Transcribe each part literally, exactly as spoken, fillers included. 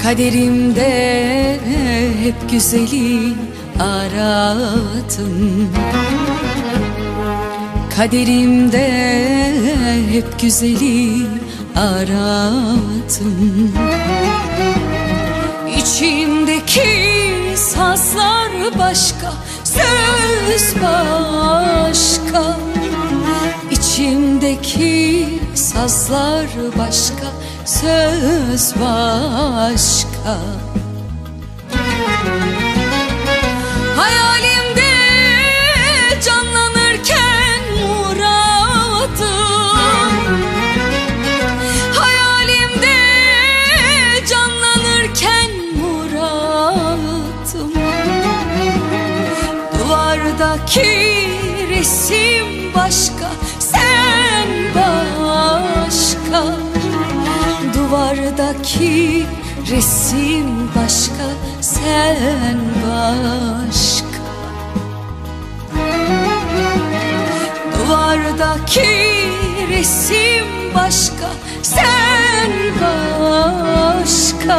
Kaderimde hep güzeli aradım. Kaderimde hep güzeli aradım. İçimdeki sazlar başka, söz başka. İçimdeki sazlar başka, söz başka. Hayalimde canlanırken muradım, hayalimde canlanırken muradım. Duvardaki resim başka, sen başka. Duvardaki resim başka, sen başka. Duvardaki resim başka, sen başka.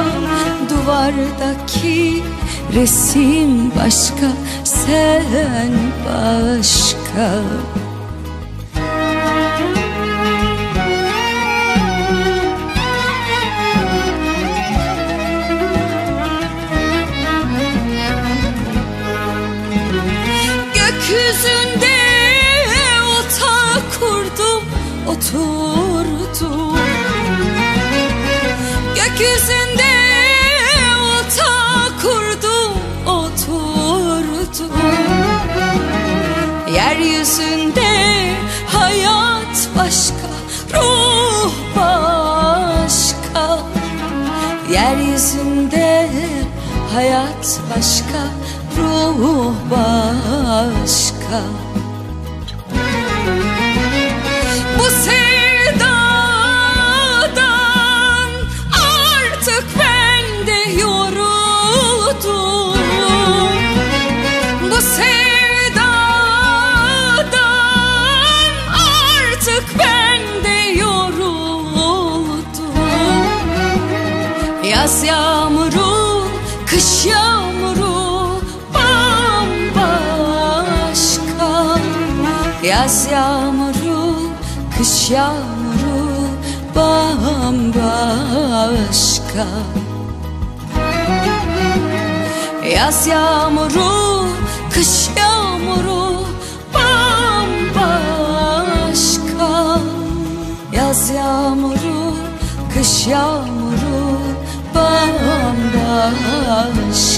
Duvardaki resim başka, sen başka. Gökyüzünde otağı kurdum, oturdum. Gökyüzünde otağı kurdum, oturdum. Yeryüzünde hayat başka, ruh başka. Yeryüzünde hayat başka, ruh başka. Bu sevdadan artık ben de yoruldum. Bu sevdadan artık ben de yoruldum. Yaz yağmuru, kış yağmuru bambaşka. Yaz yağmuru, kış yağmuru bambaşka. Yaz yağmuru, kış yağmuru bambaşka. Yaz yağmuru, kış yağmuru bambaşka.